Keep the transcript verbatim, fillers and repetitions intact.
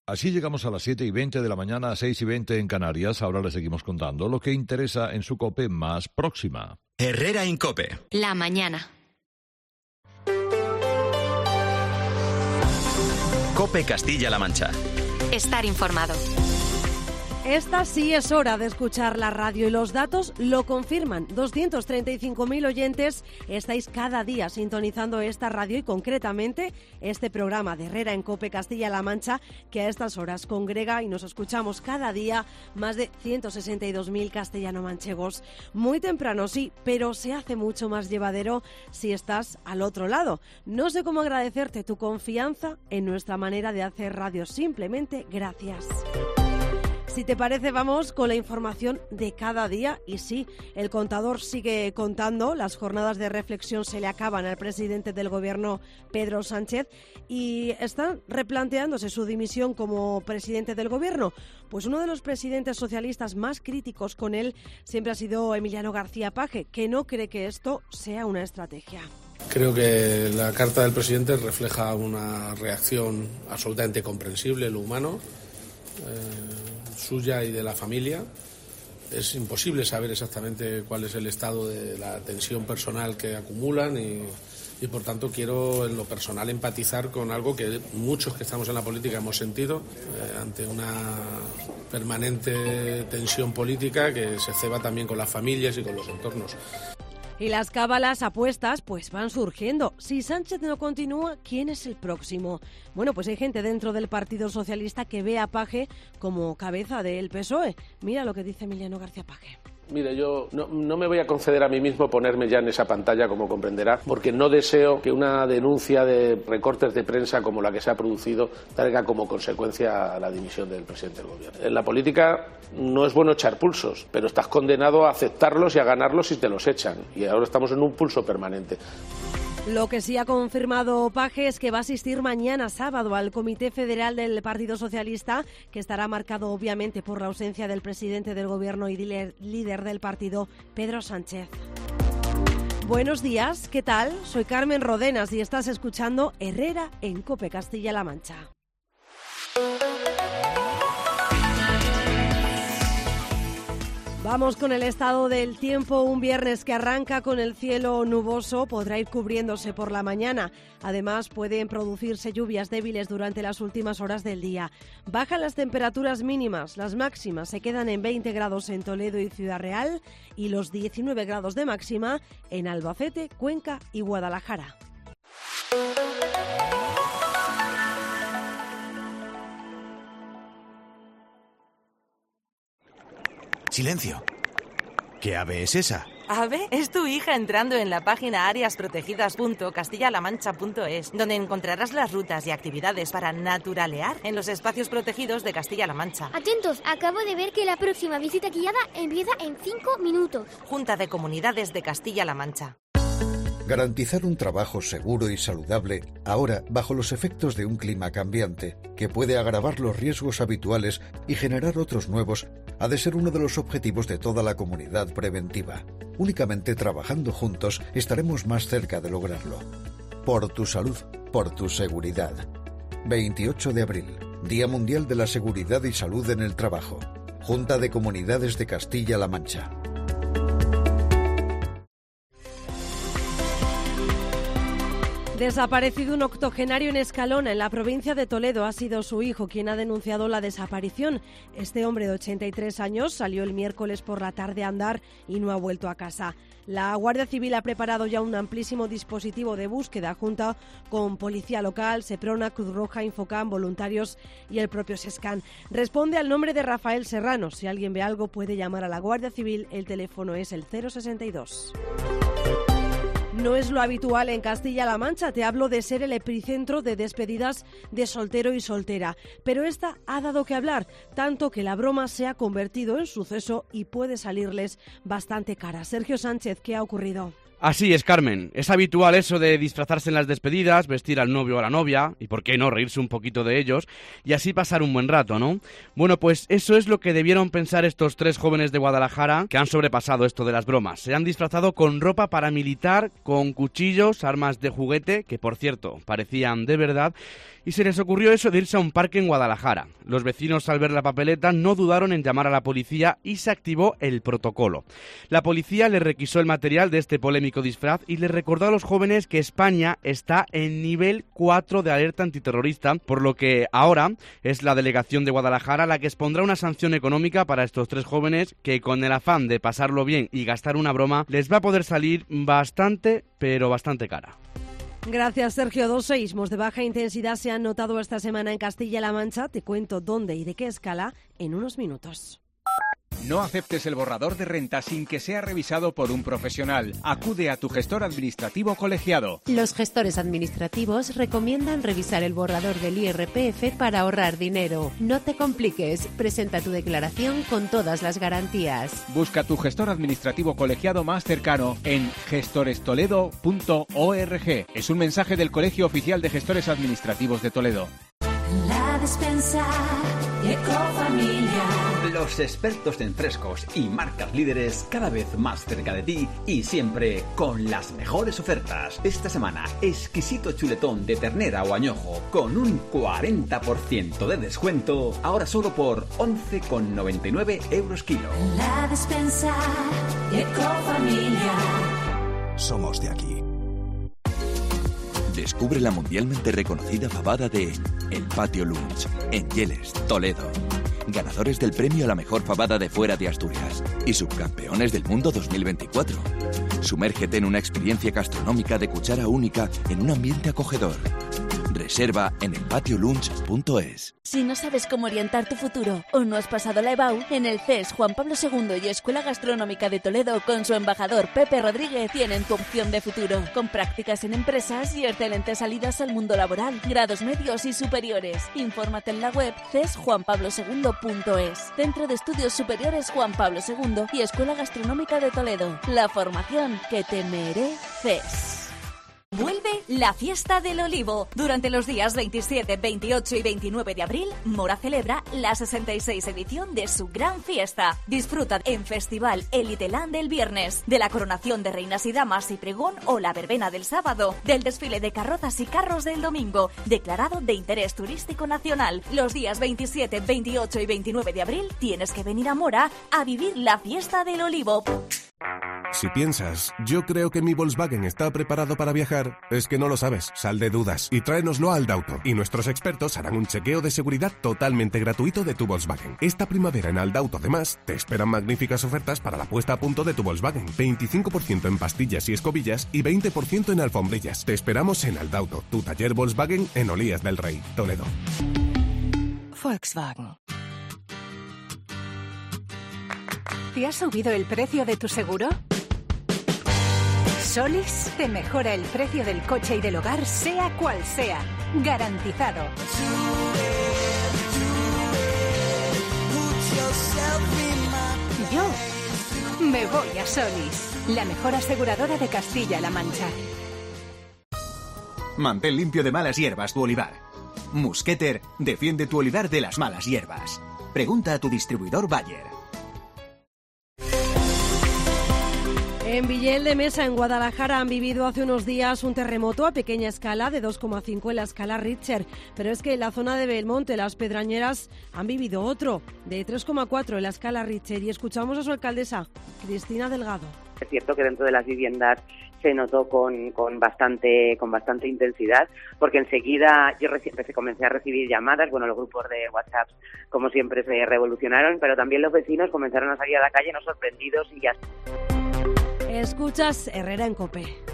Así llegamos a las siete y veinte de la mañana, seis y veinte en Canarias. Ahora les seguimos contando lo que interesa en su COPE más próxima. Herrera en COPE. La mañana. COPE Castilla-La Mancha. Estar informado. Esta sí es hora de escuchar la radio y los datos lo confirman. doscientos treinta y cinco mil oyentes estáis cada día sintonizando esta radio y concretamente este programa de Herrera en COPE Castilla-La Mancha, que a estas horas congrega y nos escuchamos cada día más de ciento sesenta y dos mil castellano-manchegos. Muy temprano, sí, pero se hace mucho más llevadero si estás al otro lado. No sé cómo agradecerte tu confianza en nuestra manera de hacer radio. Simplemente gracias. Si te parece, vamos con la información de cada día. Y sí, el contador sigue contando. Las jornadas de reflexión se le acaban al presidente del Gobierno, Pedro Sánchez, y están replanteándose su dimisión como presidente del Gobierno. Pues uno de los presidentes socialistas más críticos con él siempre ha sido Emiliano García Paje, que no cree que esto sea una estrategia. Creo que la carta del presidente refleja una reacción absolutamente comprensible, lo humano, eh, suya y de la familia. Es imposible saber exactamente cuál es el estado de la tensión personal que acumulan y, y por tanto quiero en lo personal empatizar con algo que muchos que estamos en la política hemos sentido eh, ante una permanente tensión política que se ceba también con las familias y con los entornos. Y las cábalas apuestas pues van surgiendo. Si Sánchez no continúa, ¿quién es el próximo? Bueno, pues hay gente dentro del Partido Socialista que ve a Paje como cabeza del P S O E. Mira lo que dice Emiliano García Paje. Mire, yo no, no me voy a conceder a mí mismo ponerme ya en esa pantalla, como comprenderá, porque no deseo que una denuncia de recortes de prensa como la que se ha producido traiga como consecuencia la dimisión del presidente del Gobierno. En la política no es bueno echar pulsos, pero estás condenado a aceptarlos y a ganarlos si te los echan. Y ahora estamos en un pulso permanente. Lo que sí ha confirmado Paje es que va a asistir mañana sábado al Comité Federal del Partido Socialista, que estará marcado obviamente por la ausencia del presidente del Gobierno y líder del partido, Pedro Sánchez. Buenos días, ¿qué tal? Soy Carmen Rodenas y estás escuchando Herrera en COPE Castilla-La Mancha. Vamos con el estado del tiempo. Un viernes que arranca con el cielo nuboso podrá ir cubriéndose por la mañana. Además, pueden producirse lluvias débiles durante las últimas horas del día. Bajan las temperaturas mínimas. Las máximas se quedan en veinte grados en Toledo y Ciudad Real y los diecinueve grados de máxima en Albacete, Cuenca y Guadalajara. Silencio. ¿Qué ave es esa? ¿Ave? Es tu hija entrando en la página áreas protegidas punto castilla la mancha punto es, donde encontrarás las rutas y actividades para naturalear en los espacios protegidos de Castilla-La Mancha. Atentos, acabo de ver que la próxima visita guiada empieza en cinco minutos. Junta de Comunidades de Castilla-La Mancha. Garantizar un trabajo seguro y saludable, ahora bajo los efectos de un clima cambiante, que puede agravar los riesgos habituales y generar otros nuevos, ha de ser uno de los objetivos de toda la comunidad preventiva. Únicamente trabajando juntos estaremos más cerca de lograrlo. Por tu salud, por tu seguridad. veintiocho de abril, Día Mundial de la Seguridad y Salud en el Trabajo. Junta de Comunidades de Castilla-La Mancha. Desaparecido un octogenario en Escalona, en la provincia de Toledo. Ha sido su hijo quien ha denunciado la desaparición. Este hombre de ochenta y tres años salió el miércoles por la tarde a andar y no ha vuelto a casa. La Guardia Civil ha preparado ya un amplísimo dispositivo de búsqueda junto con Policía Local, Seprona, Cruz Roja, Infocam, voluntarios y el propio Sescan. Responde al nombre de Rafael Serrano. Si alguien ve algo puede llamar a la Guardia Civil. El teléfono es el cero sesenta y dos. No es lo habitual en Castilla-La Mancha, te hablo de ser el epicentro de despedidas de soltero y soltera. Pero esta ha dado que hablar, tanto que la broma se ha convertido en suceso y puede salirles bastante cara. Sergio Sánchez, ¿qué ha ocurrido? Así es, Carmen. Es habitual eso de disfrazarse en las despedidas, vestir al novio o a la novia, y por qué no, reírse un poquito de ellos, y así pasar un buen rato, ¿no? Bueno, pues eso es lo que debieron pensar estos tres jóvenes de Guadalajara que han sobrepasado esto de las bromas. Se han disfrazado con ropa paramilitar, con cuchillos, armas de juguete, que por cierto, parecían de verdad, y se les ocurrió eso de irse a un parque en Guadalajara. Los vecinos, al ver la papeleta, no dudaron en llamar a la policía y se activó el protocolo. La policía les requisó el material de este polémico disfraz y les recordó a los jóvenes que España está en nivel cuatro de alerta antiterrorista, por lo que ahora es la delegación de Guadalajara la que expondrá una sanción económica para estos tres jóvenes que, con el afán de pasarlo bien y gastar una broma, les va a poder salir bastante, pero bastante cara. Gracias, Sergio. Dos seísmos de baja intensidad se han notado esta semana en Castilla-La Mancha. Te cuento dónde y de qué escala en unos minutos. No aceptes el borrador de renta sin que sea revisado por un profesional. Acude a tu gestor administrativo colegiado. Los gestores administrativos recomiendan revisar el borrador del I R P F para ahorrar dinero. No te compliques. Presenta tu declaración con todas las garantías. Busca tu gestor administrativo colegiado más cercano en gestores toledo punto org. Es un mensaje del Colegio Oficial de Gestores Administrativos de Toledo. La despensa Ecofamilia. Los expertos en frescos y marcas líderes cada vez más cerca de ti y siempre con las mejores ofertas. Esta semana, exquisito chuletón de ternera o añojo con un cuarenta por ciento de descuento, ahora solo por once con noventa y nueve euros kilo. La despensa Ecofamilia. Somos de aquí. Descubre la mundialmente reconocida fabada de El Patio Lunch, en Yeles, Toledo. Ganadores del premio a la mejor fabada de fuera de Asturias y subcampeones del mundo dos mil veinticuatro. Sumérgete en una experiencia gastronómica de cuchara única en un ambiente acogedor. Reserva en el patio lunch punto es. Si no sabes cómo orientar tu futuro o no has pasado la E B A U, en el C E S Juan Pablo segundo y Escuela Gastronómica de Toledo, con su embajador Pepe Rodríguez, tienen tu opción de futuro, con prácticas en empresas y excelentes salidas al mundo laboral, grados medios y superiores. Infórmate en la web c e s juan pablo segundo punto es. Centro de Estudios Superiores Juan Pablo segundo y Escuela Gastronómica de Toledo. La formación que te mereces. Vuelve la Fiesta del Olivo. Durante los días veintisiete, veintiocho y veintinueve de abril, Mora celebra la sesenta y seis edición de su gran fiesta. Disfruta en Festival Eliteland el viernes, de la coronación de reinas y damas y pregón o la verbena del sábado, del desfile de carrozas y carros del domingo, declarado de interés turístico nacional. Los días veintisiete, veintiocho y veintinueve de abril tienes que venir a Mora a vivir la Fiesta del Olivo. Si piensas, yo creo que mi Volkswagen está preparado para viajar, es que no lo sabes. Sal de dudas y tráenoslo a Aldauto. Y nuestros expertos harán un chequeo de seguridad totalmente gratuito de tu Volkswagen. Esta primavera en Aldauto, además, te esperan magníficas ofertas para la puesta a punto de tu Volkswagen. veinticinco por ciento en pastillas y escobillas y veinte por ciento en alfombrillas. Te esperamos en Aldauto, tu taller Volkswagen en Olías del Rey, Toledo. Volkswagen. ¿Te ha subido el precio de tu seguro? Solis te mejora el precio del coche y del hogar, sea cual sea. Garantizado. Yo me voy a Solis, la mejor aseguradora de Castilla-La Mancha. Mantén limpio de malas hierbas tu olivar. Musketer defiende tu olivar de las malas hierbas. Pregunta a tu distribuidor Bayer. En Villel de Mesa, en Guadalajara, han vivido hace unos días un terremoto a pequeña escala de dos coma cinco en la escala Richter. Pero es que en la zona de Belmonte, las Pedrañeras, han vivido otro de tres coma cuatro en la escala Richter. Y escuchamos a su alcaldesa, Cristina Delgado. Es cierto que dentro de las viviendas se notó con, con bastante con bastante intensidad, porque enseguida yo reci- comencé a recibir llamadas, bueno, los grupos de WhatsApp como siempre se revolucionaron, pero también los vecinos comenzaron a salir a la calle no sorprendidos y ya. Escuchas Herrera en COPE.